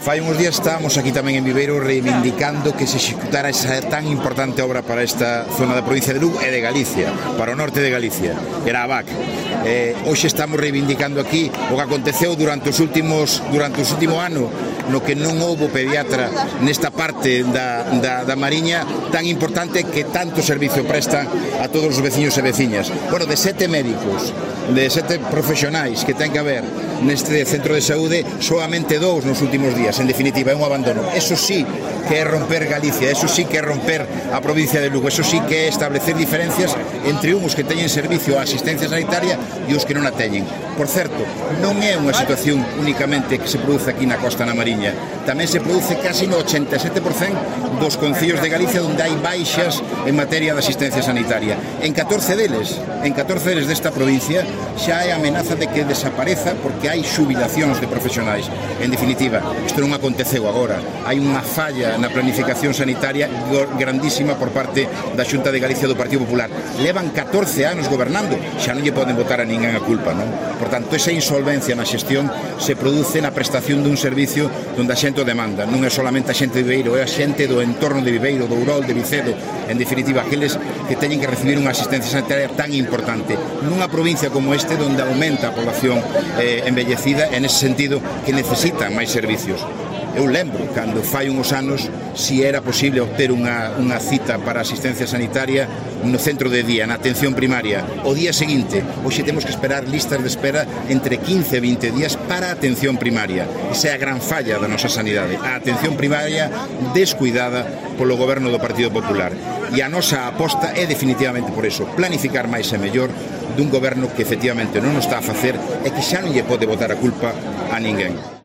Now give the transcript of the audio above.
Fai uns días estábamos aquí tamén en Viveiro reivindicando que se executara esa tan importante obra para esta zona da provincia de Lugo e de Galicia, para o norte de Galicia, era a VAC. Hoxe estamos reivindicando aquí o que aconteceu durante o último ano, no que non houbo pediatra nesta parte da Mariña tan importante que tanto servicio prestan a todos os veciños e veciñas. Bueno, de 7 médicos, de 7 profesionais que ten que haber neste centro de saúde, solamente 2 nos últimos días. En definitiva, é un abandono. Eso sí que é romper Galicia, eso sí que é romper a provincia de Lugo, eso sí que é establecer diferencias entre uns que teñen servicio a asistencia sanitaria e os que non a teñen. Por certo, non é unha situación únicamente que se produce aquí na costa na Mariña, tamén se produce casi no 87% dos concellos de Galicia onde hai baixas en materia de asistencia sanitaria. En 14 deles desta provincia xa hai amenaza de que desapareza porque hai xubilacións de profesionais. En definitiva, isto non aconteceu agora, hai unha falla na planificación sanitaria grandísima por parte da Xunta de Galicia do Partido Popular. Levan 14 anos gobernando, xa non lle poden botar a ninguén a culpa, non? Por tanto, esa insolvencia na xestión se produce na prestación dun servicio onde a xente o demanda. Non é solamente a xente de Viveiro, é a xente do entorno de Viveiro, do Ourol, de Vicedo, en definitiva, aqueles que teñen que recibir unha asistencia sanitaria tan importante. Nunha provincia como este, onde aumenta a población envellecida, en ese sentido, que necesitan máis servicios. Eu lembro, cando fai uns anos, si era posible obter unha cita para asistencia sanitaria no centro de día, na atención primaria. O día seguinte, hoxe temos que esperar listas de espera entre 15 e 20 días para a atención primaria. Esa é a gran falla da nosa sanidade. A atención primaria descuidada polo goberno do Partido Popular. E a nosa aposta é definitivamente por eso, planificar máis e mellor dun goberno que efectivamente non o está a facer e que xa non lle pode botar a culpa a ninguén.